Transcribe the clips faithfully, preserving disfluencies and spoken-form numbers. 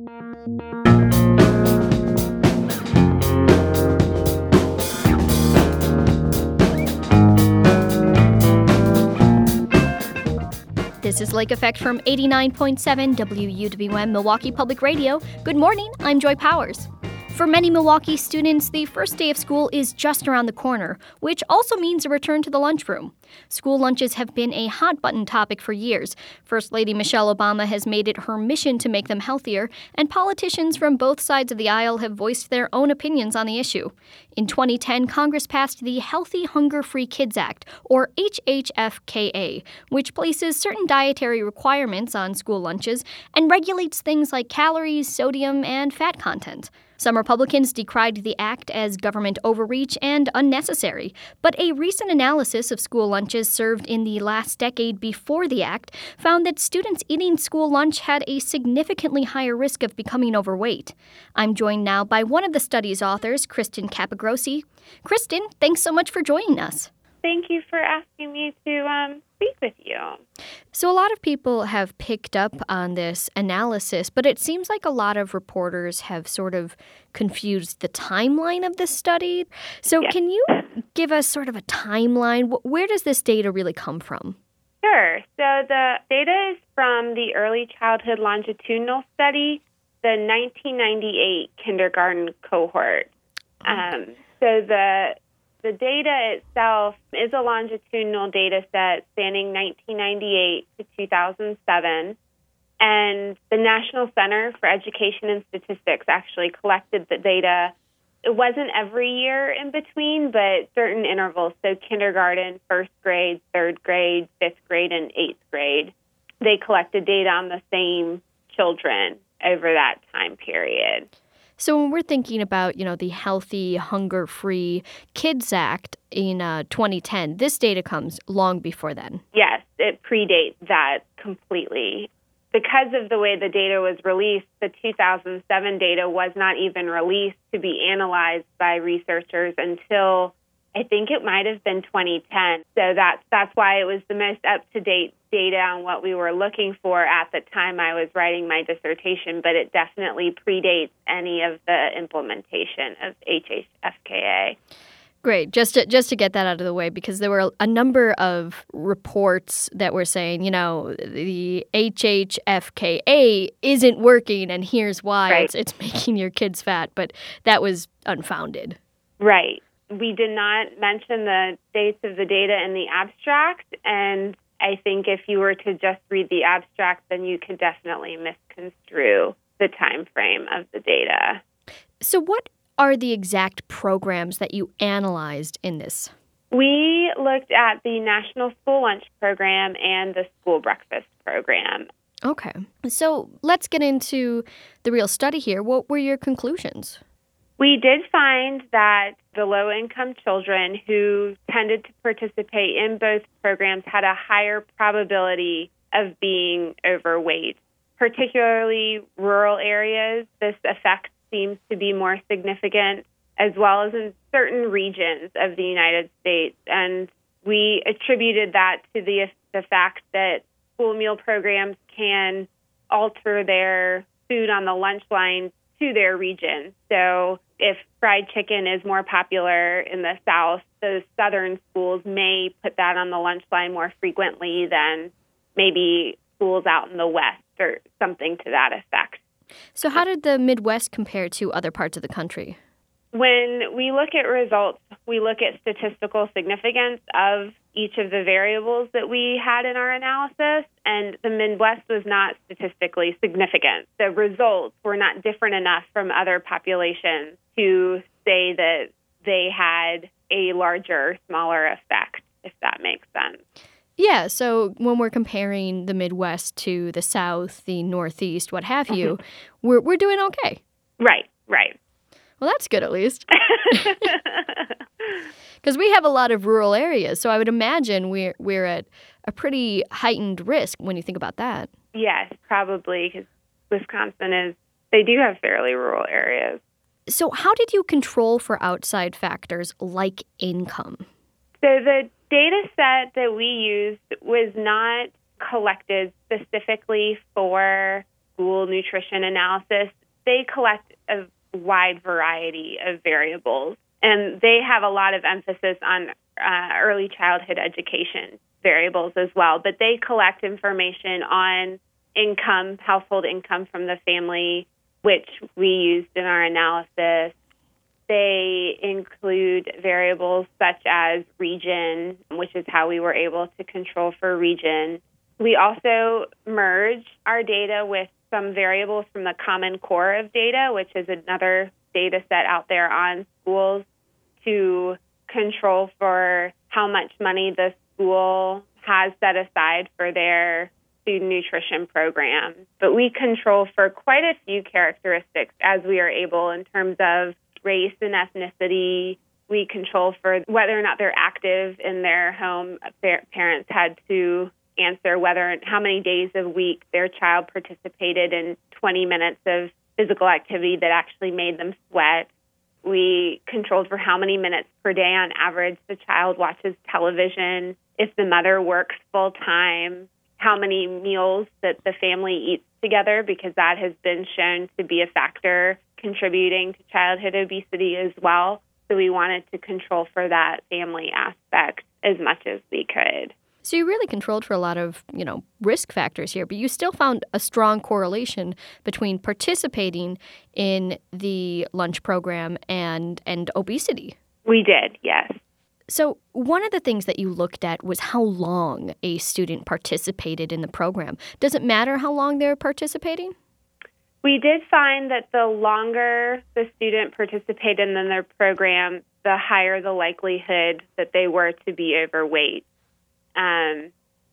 This is Lake Effect from eighty-nine point seven W U W M Milwaukee Public Radio. Good morning, I'm Joy Powers. For many Milwaukee students, the first day of school is just around the corner, which also means a return to the lunchroom. School lunches have been a hot-button topic for years. First Lady Michelle Obama has made it her mission to make them healthier, and politicians from both sides of the aisle have voiced their own opinions on the issue. In twenty ten, Congress passed the Healthy Hunger-Free Kids Act, or H H F K A, which places certain dietary requirements on school lunches and regulates things like calories, sodium, and fat content. Some Republicans decried the act as government overreach and unnecessary, but a recent analysis of school lunches served in the last decade before the act found that students eating school lunch had a significantly higher risk of becoming overweight. I'm joined now by one of the study's authors, Kristen Capagrossi. Kristen, thanks so much for joining us. Thank you for asking me to um, speak with you. So a lot of people have picked up on this analysis, but it seems like a lot of reporters have sort of confused the timeline of this study. So Yes. Can you give us sort of a timeline? Where does this data really come from? Sure. So the data is from the Early Childhood Longitudinal Study, the nineteen ninety-eight kindergarten cohort. Um, so the The data itself is a longitudinal data set spanning nineteen ninety-eight to two thousand seven, and the National Center for Education and Statistics actually collected the data. It wasn't every year in between, but certain intervals, so kindergarten, first grade, third grade, fifth grade, and eighth grade. They collected data on the same children over that time period. So when we're thinking about, you know, the Healthy, Hunger-Free Kids Act in uh, twenty ten, this data comes long before then. Yes, it predates that completely. Because of the way the data was released, the two thousand seven data was not even released to be analyzed by researchers until I think it might have been twenty ten. So that's, that's why it was the most up-to-date data on what we were looking for at the time I was writing my dissertation, but it definitely predates any of the implementation of H H F K A. Great. Just to, just to get that out of the way, because there were a number of reports that were saying, you know, the H H F K A isn't working, and here's why. Right. It's, it's making your kids fat, but that was unfounded. Right. We did not mention the dates of the data in the abstract, and I think if you were to just read the abstract, then you could definitely misconstrue the time frame of the data. So what are the exact programs that you analyzed in this? We looked at the National School Lunch Program and the School Breakfast Program. Okay. So let's get into the real study here. What were your conclusions? We did find that the low-income children who tended to participate in both programs had a higher probability of being overweight. Particularly rural areas, this effect seems to be more significant, as well as in certain regions of the United States. And we attributed that to the, the fact that school meal programs can alter their food on the lunch line to their region. So if fried chicken is more popular in the South, those southern schools may put that on the lunch line more frequently than maybe schools out in the West or something to that effect. So how did the Midwest compare to other parts of the country? When we look at results, we look at statistical significance of each of the variables that we had in our analysis, and the Midwest was not statistically significant. The results were not different enough from other populations to say that they had a larger, smaller effect, if that makes sense. Yeah, so when we're comparing the Midwest to the South, the Northeast, what have you, mm-hmm. we're we're doing okay. Right, right. Well, that's good at least. Because we have a lot of rural areas, so I would imagine we're we're at a pretty heightened risk when you think about that. Yes, probably, because Wisconsin is, they do have fairly rural areas. So how did you control for outside factors like income? So the data set that we used was not collected specifically for school nutrition analysis, they collect a wide variety of variables. And they have a lot of emphasis on uh, early childhood education variables as well. But they collect information on income, household income from the family, which we used in our analysis. They include variables such as region, which is how we were able to control for region. We also merge our data with some variables from the Common Core of data, which is another data set out there on schools, to control for how much money the school has set aside for their student nutrition program. But we control for quite a few characteristics as we are able in terms of race and ethnicity. We control for whether or not they're active in their home. Parents had to answer whether how many days a week their child participated in twenty minutes of physical activity that actually made them sweat. We controlled for how many minutes per day on average the child watches television, if the mother works full time, how many meals that the family eats together, because that has been shown to be a factor contributing to childhood obesity as well. So we wanted to control for that family aspect as much as we could. So you really controlled for a lot of, you know, risk factors here, but you still found a strong correlation between participating in the lunch program and, and obesity. We did, yes. So one of the things that you looked at was how long a student participated in the program. Does it matter how long they're participating? We did find that the longer the student participated in their program, the higher the likelihood that they were to be overweight. Um,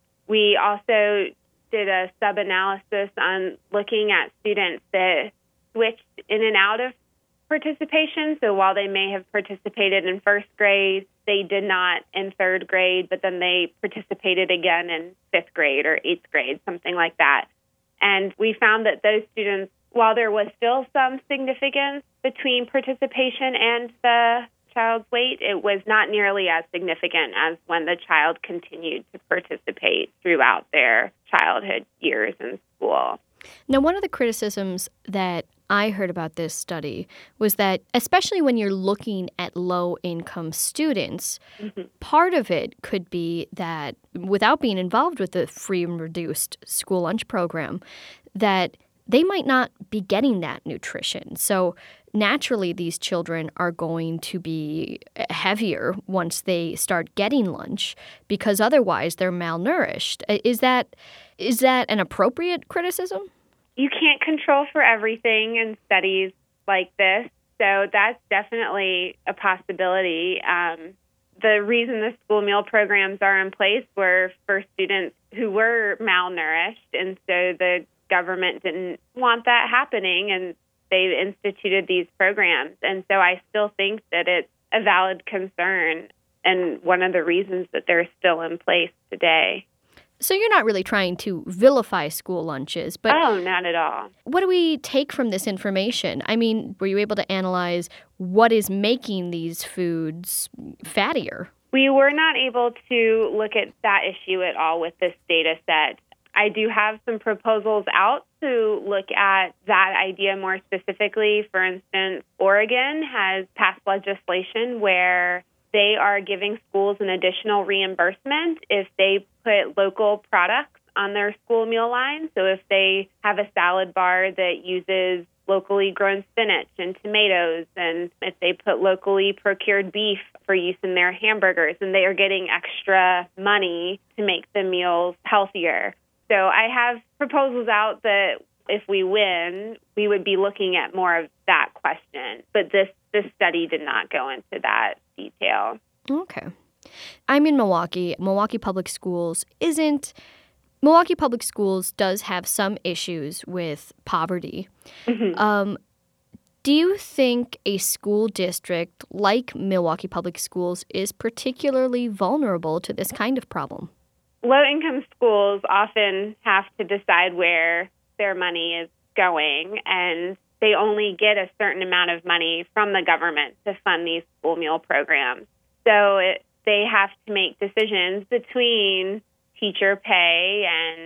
we also did a sub-analysis on looking at students that switched in and out of participation. So while they may have participated in first grade, they did not in third grade, but then they participated again in fifth grade or eighth grade, something like that. And we found that those students, while there was still some significance between participation and the child's weight, it was not nearly as significant as when the child continued to participate throughout their childhood years in school. Now, one of the criticisms that I heard about this study was that, especially when you're looking at low-income students, mm-hmm. part of it could be that without being involved with the free and reduced school lunch program, that they might not be getting that nutrition. So naturally, these children are going to be heavier once they start getting lunch because otherwise they're malnourished. Is that is that an appropriate criticism? You can't control for everything in studies like this, so that's definitely a possibility. Um, the reason the school meal programs are in place were for students who were malnourished, and so the government didn't want that happening, and they instituted these programs. And so I still think that it's a valid concern and one of the reasons that they're still in place today. So you're not really trying to vilify school lunches, but... Oh, not at all. What do we take from this information? I mean, were you able to analyze what is making these foods fattier? We were not able to look at that issue at all with this data set. I do have some proposals out to look at that idea more specifically. For instance, Oregon has passed legislation where they are giving schools an additional reimbursement if they put local products on their school meal line. So if they have a salad bar that uses locally grown spinach and tomatoes, and if they put locally procured beef for use in their hamburgers, and they are getting extra money to make the meals healthier. So I have proposals out that if we win, we would be looking at more of that question. But this, this study did not go into that detail. Okay. I'm in Milwaukee. Milwaukee Public Schools isn't... Milwaukee Public Schools does have some issues with poverty. Mm-hmm. Um, do you think a school district like Milwaukee Public Schools is particularly vulnerable to this kind of problem? Low-income schools often have to decide where their money is going, and they only get a certain amount of money from the government to fund these school meal programs. So it, they have to make decisions between teacher pay and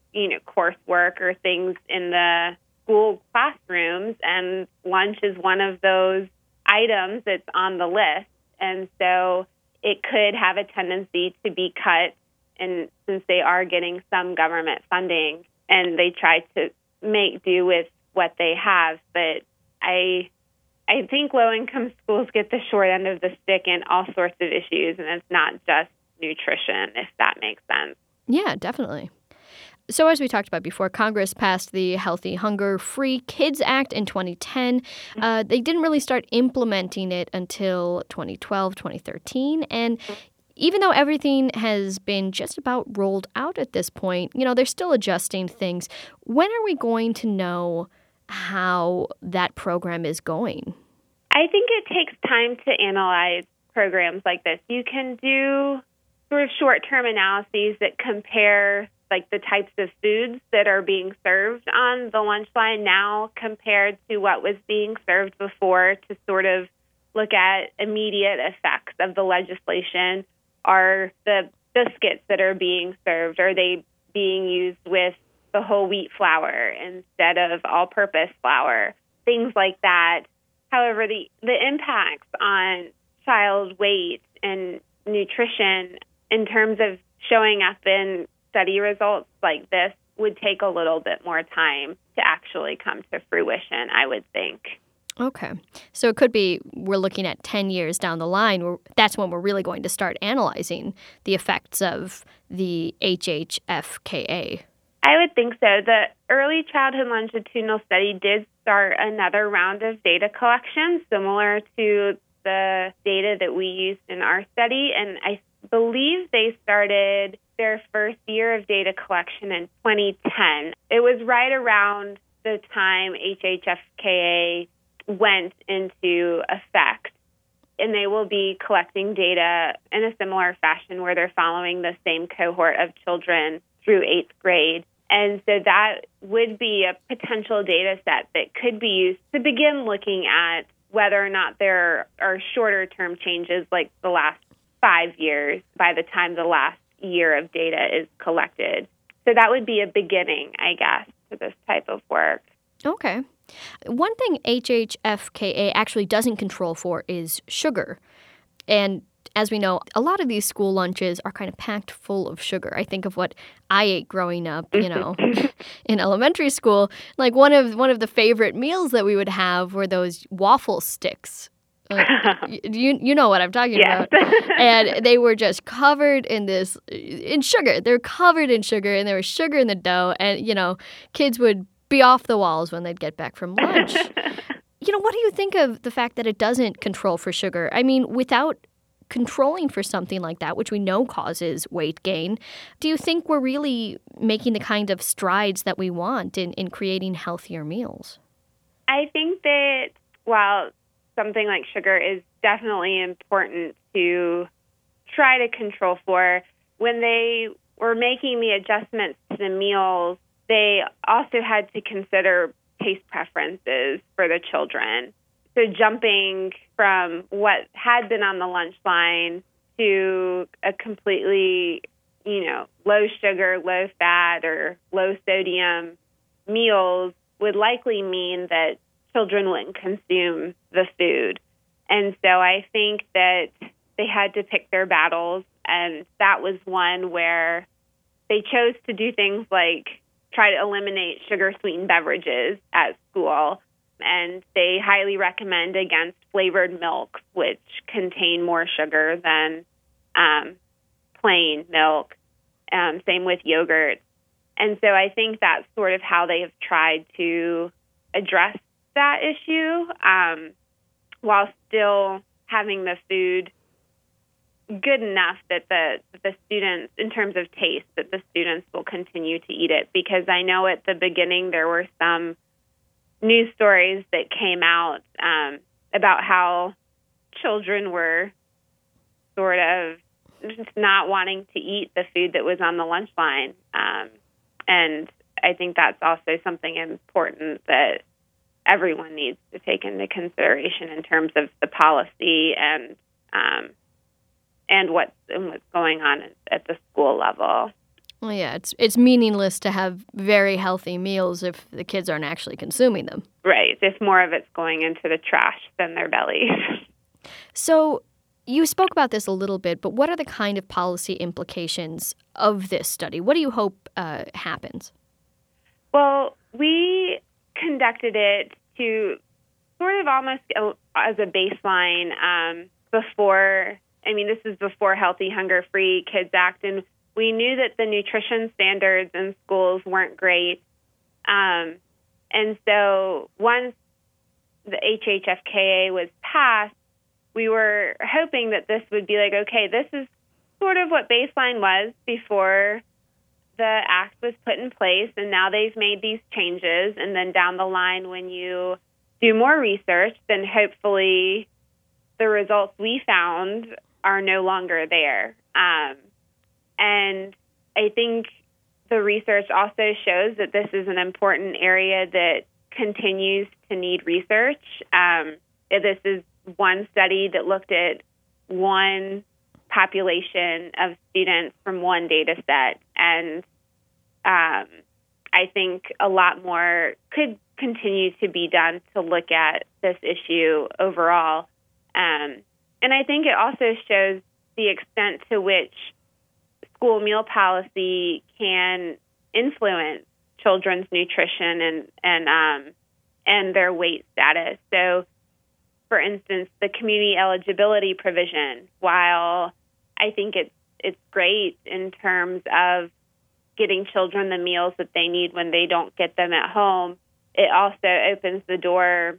you know, coursework or things in the school classrooms, and lunch is one of those items that's on the list. And so it could have a tendency to be cut, and since they are getting some government funding, and they try to make do with what they have. But I I think low-income schools get the short end of the stick in all sorts of issues, and it's not just nutrition, if that makes sense. Yeah, definitely. So as we talked about before, Congress passed the Healthy Hunger Free Kids Act in twenty ten. Uh, they didn't really start implementing it until twenty twelve, twenty thirteen. And even though everything has been just about rolled out at this point, you know, they're still adjusting things. When are we going to know how that program is going? I think it takes time to analyze programs like this. You can do sort of short-term analyses that compare like the types of foods that are being served on the lunch line now compared to what was being served before, to sort of look at immediate effects of the legislation. Are the biscuits that are being served, are they being used with the whole wheat flour instead of all-purpose flour? Things like that. However, the, the impacts on child weight and nutrition in terms of showing up in study results like this would take a little bit more time to actually come to fruition, I would think. Okay. So it could be we're looking at ten years down the line. Where that's when we're really going to start analyzing the effects of the H H F K A. I would think so. The Early Childhood Longitudinal Study did start another round of data collection similar to the data that we used in our study, and I believe they started their first year of data collection in twenty ten. It was right around the time H H F K A went into effect, and they will be collecting data in a similar fashion where they're following the same cohort of children through eighth grade. And so that would be a potential data set that could be used to begin looking at whether or not there are shorter-term changes like the last five years by the time the last year of data is collected. So that would be a beginning, I guess, to this type of work. Okay. One thing H H F K A actually doesn't control for is sugar. And as we know, a lot of these school lunches are kind of packed full of sugar. I think of what I ate growing up, you know, in elementary school. Like one of one of the favorite meals that we would have were those waffle sticks. Uh, you you know what I'm talking yes. about. And they were just covered in this, in sugar. They're covered in sugar, and there was sugar in the dough. And, you know, kids would be off the walls when they'd get back from lunch. You know, what do you think of the fact that it doesn't control for sugar? I mean, without controlling for something like that, which we know causes weight gain, do you think we're really making the kind of strides that we want in, in creating healthier meals? I think that while something like sugar is definitely important to try to control for, when they were making the adjustments to the meals, they also had to consider taste preferences for the children. So jumping from what had been on the lunch line to a completely, you know, low sugar, low fat, or low sodium meals would likely mean that children wouldn't consume the food. And so I think that they had to pick their battles, and that was one where they chose to do things like try to eliminate sugar-sweetened beverages at school. And they highly recommend against flavored milks, which contain more sugar than um, plain milk. Um, same with yogurt. And so I think that's sort of how they have tried to address that issue um, while still having the food good enough that the the students, in terms of taste, that the students will continue to eat it. Because I know at the beginning there were some news stories that came out um, about how children were sort of just not wanting to eat the food that was on the lunch line. Um, and I think that's also something important that everyone needs to take into consideration in terms of the policy and um, and what's, and what's going on at the school level. Well, yeah, it's it's meaningless to have very healthy meals if the kids aren't actually consuming them. Right, if more of it's going into the trash than their bellies. So you spoke about this a little bit, but what are the kind of policy implications of this study? What do you hope uh, happens? Well, we conducted it to sort of almost as a baseline um, before, I mean, this is before Healthy, Hunger-Free Kids Act, and we knew that the nutrition standards in schools weren't great. Um, and so once the H H F K A was passed, we were hoping that this would be like, okay, this is sort of what baseline was before the act was put in place, and now they've made these changes. And then down the line, when you do more research, then hopefully the results we found are no longer there. Um, and I think the research also shows that this is an important area that continues to need research. Um, this is one study that looked at one population of students from one data set, and um, I think a lot more could continue to be done to look at this issue overall. Um, and I think it also shows the extent to which school meal policy can influence children's nutrition and and um, and their weight status. So, for instance, the community eligibility provision, while I think it's it's great in terms of getting children the meals that they need when they don't get them at home, it also opens the door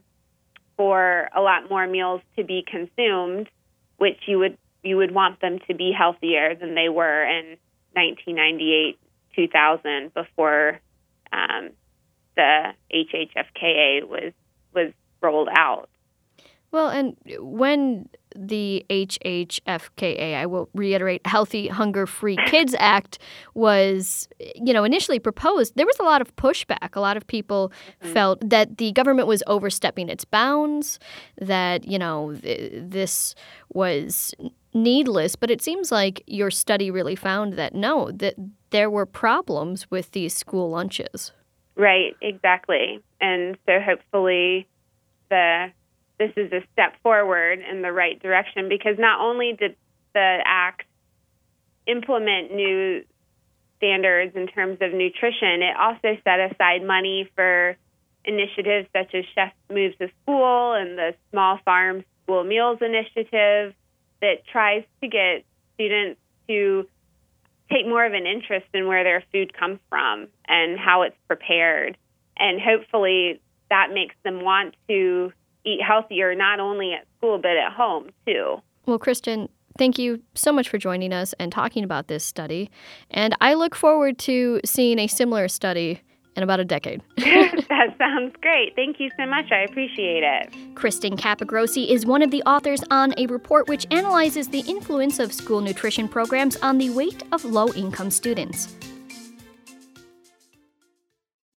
for a lot more meals to be consumed, which you would you would want them to be healthier than they were in nineteen ninety-eight, two thousand, before um, the H H F K A was was rolled out. Well, and when the H H F K A, I will reiterate, Healthy, Hunger-Free Kids Act was, you know, initially proposed, there was a lot of pushback. A lot of people mm-hmm. felt that the government was overstepping its bounds, that, you know, th- this was needless. But it seems like your study really found that, no, that there were problems with these school lunches. Right, exactly. And so hopefully the... this is a step forward in the right direction, because not only did the act implement new standards in terms of nutrition, it also set aside money for initiatives such as Chef Moves to School and the Small Farm School Meals Initiative that tries to get students to take more of an interest in where their food comes from and how it's prepared. And hopefully that makes them want to eat healthier, not only at school, but at home, too. Well, Kristen, thank you so much for joining us and talking about this study. And I look forward to seeing a similar study in about a decade. That sounds great. Thank you so much. I appreciate it. Kristen Capagrossi is one of the authors on a report which analyzes the influence of school nutrition programs on the weight of low-income students.